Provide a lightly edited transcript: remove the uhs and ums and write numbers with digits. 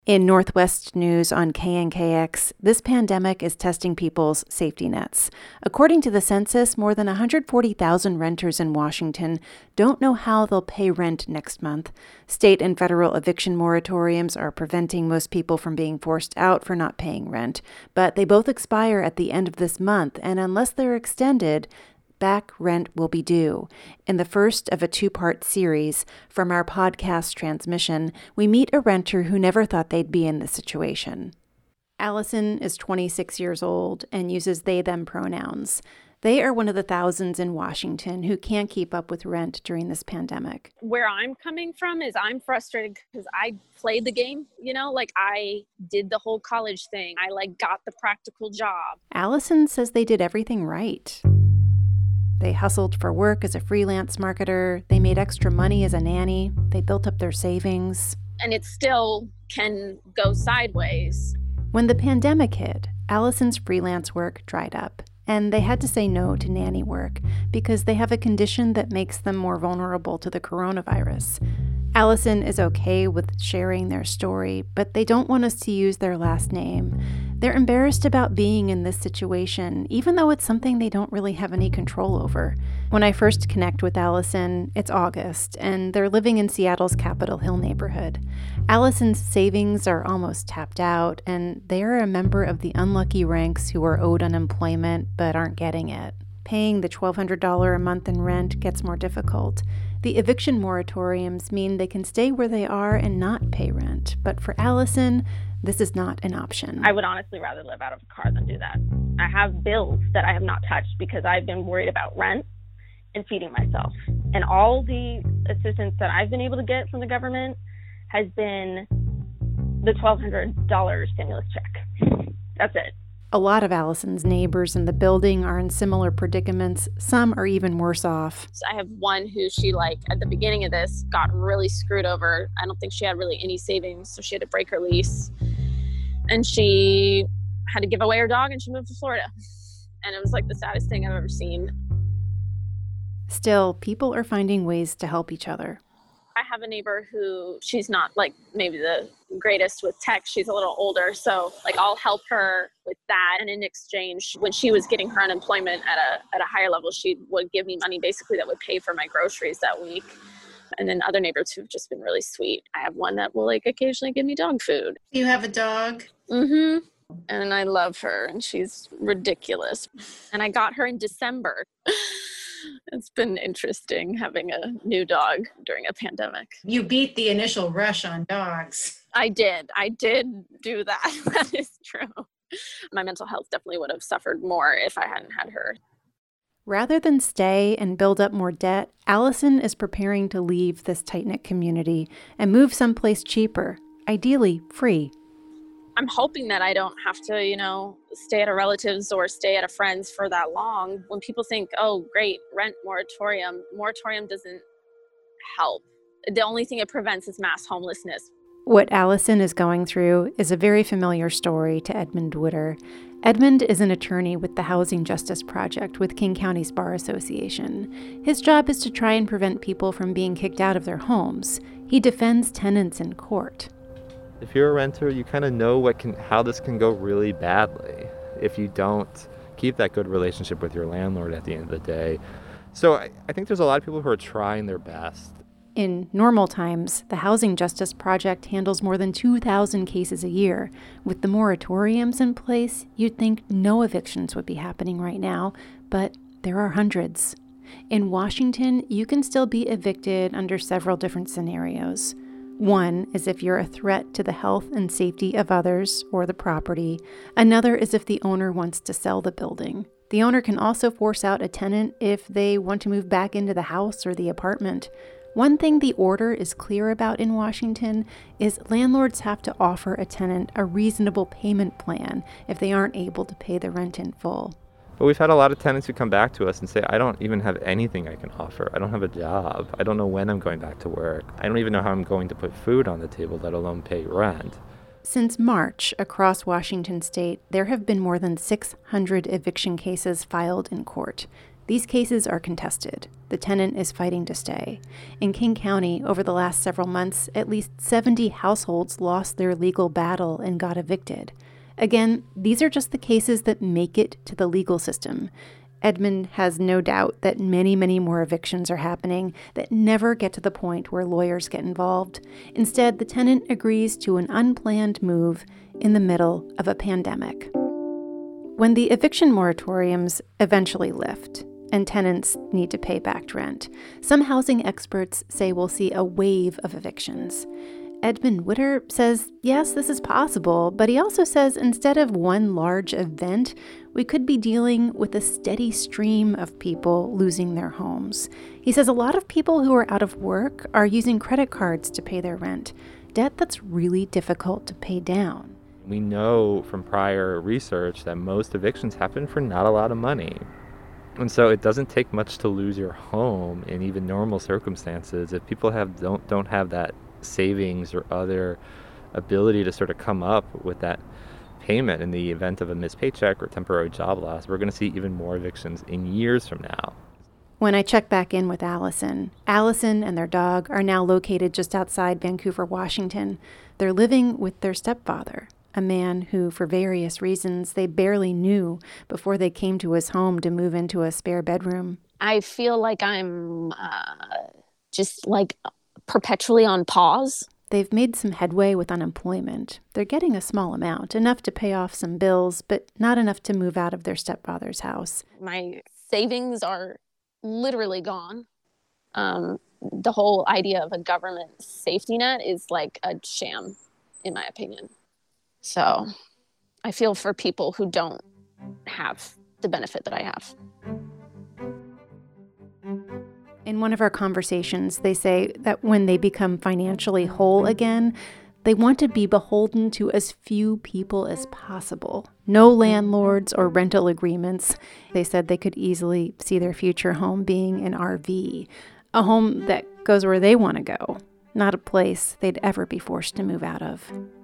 In Northwest News on KNKX, this pandemic is testing people's safety nets. According to the census, more than 140,000 renters in Washington don't know how they'll pay rent next month. State and federal eviction moratoriums are preventing most people from being forced out for not paying rent, but they both expire at the end of this month, and unless they're extended, back rent will be due. In the first of a two-part series from our podcast transmission, we meet a renter who never thought they'd be in this situation. Allison is 26 years old and uses they/them pronouns. They are one of the thousands in Washington who can't keep up with rent during this pandemic. Where I'm coming from is I'm frustrated because I played the game, I did the whole college thing. I got the practical job. Allison says they did everything right. They hustled for work as a freelance marketer. They made extra money as a nanny. They built up their savings. And it still can go sideways. When the pandemic hit, Allison's freelance work dried up, and they had to say no to nanny work because they have a condition that makes them more vulnerable to the coronavirus. Allison is okay with sharing their story, but they don't want us to use their last name. They're embarrassed about being in this situation, even though it's something they don't really have any control over. When I first connect with Allison, it's August, and they're living in Seattle's Capitol Hill neighborhood. Allison's savings are almost tapped out, and they are a member of the unlucky ranks who are owed unemployment but aren't getting it. Paying the $1,200 a month in rent gets more difficult. The eviction moratoriums mean they can stay where they are and not pay rent. But for Allison, this is not an option. I would honestly rather live out of a car than do that. I have bills that I have not touched because I've been worried about rent and feeding myself. And all the assistance that I've been able to get from the government has been the $1,200 stimulus check. That's it. A lot of Allison's neighbors in the building are in similar predicaments. Some are even worse off. I have one who she, at the beginning of this, got really screwed over. I don't think she had really any savings, so she had to break her lease. And she had to give away her dog, and she moved to Florida. And it was the saddest thing I've ever seen. Still, people are finding ways to help each other. I have a neighbor who she's not maybe the greatest with tech. She's a little older. So I'll help her with that. And in exchange, when she was getting her unemployment at a higher level, she would give me money basically that would pay for my groceries that week. And then other neighbors who've just been really sweet. I have one that will occasionally give me dog food. You have a dog? Mm-hmm. And I love her, and she's ridiculous. And I got her in December. It's been interesting having a new dog during a pandemic. You beat the initial rush on dogs. I did do that. That is true. My mental health definitely would have suffered more if I hadn't had her. Rather than stay and build up more debt, Allison is preparing to leave this tight-knit community and move someplace cheaper, ideally free. I'm hoping that I don't have to, stay at a relative's or stay at a friend's for that long. When people think, oh, great, rent moratorium doesn't help. The only thing it prevents is mass homelessness. What Allison is going through is a very familiar story to Edmund Witter. Edmund is an attorney with the Housing Justice Project with King County's Bar Association. His job is to try and prevent people from being kicked out of their homes. He defends tenants in court. If you're a renter, you kind of know how this can go really badly if you don't keep that good relationship with your landlord at the end of the day. So I think there's a lot of people who are trying their best. In normal times, the Housing Justice Project handles more than 2,000 cases a year. With the moratoriums in place, you'd think no evictions would be happening right now, but there are hundreds. In Washington, you can still be evicted under several different scenarios. One is if you're a threat to the health and safety of others or the property. Another is if the owner wants to sell the building. The owner can also force out a tenant if they want to move back into the house or the apartment. One thing the order is clear about in Washington is landlords have to offer a tenant a reasonable payment plan if they aren't able to pay the rent in full. But we've had a lot of tenants who come back to us and say, I don't even have anything I can offer. I don't have a job. I don't know when I'm going back to work. I don't even know how I'm going to put food on the table, let alone pay rent. Since March, across Washington state, there have been more than 600 eviction cases filed in court. These cases are contested. The tenant is fighting to stay. In King County, over the last several months, at least 70 households lost their legal battle and got evicted. Again, these are just the cases that make it to the legal system. Edmond has no doubt that many, many more evictions are happening that never get to the point where lawyers get involved. Instead, the tenant agrees to an unplanned move in the middle of a pandemic. When the eviction moratoriums eventually lift, and tenants need to pay back rent, some housing experts say we'll see a wave of evictions. Edmund Witter says, yes, this is possible, but he also says instead of one large event, we could be dealing with a steady stream of people losing their homes. He says a lot of people who are out of work are using credit cards to pay their rent, debt that's really difficult to pay down. We know from prior research that most evictions happen for not a lot of money. And so it doesn't take much to lose your home in even normal circumstances. If people don't have that savings or other ability to sort of come up with that payment in the event of a missed paycheck or temporary job loss, we're going to see even more evictions in years from now. When I check back in with Allison and their dog are now located just outside Vancouver, Washington. They're living with their stepfather, a man who, for various reasons, they barely knew before they came to his home to move into a spare bedroom. I feel like I'm just like perpetually on pause. They've made some headway with unemployment. They're getting a small amount, enough to pay off some bills, but not enough to move out of their stepfather's house. My savings are literally gone. The whole idea of a government safety net is like a sham, in my opinion. So I feel for people who don't have the benefit that I have. In one of our conversations, they say that when they become financially whole again, they want to be beholden to as few people as possible. No landlords or rental agreements. They said they could easily see their future home being an RV, a home that goes where they want to go, not a place they'd ever be forced to move out of.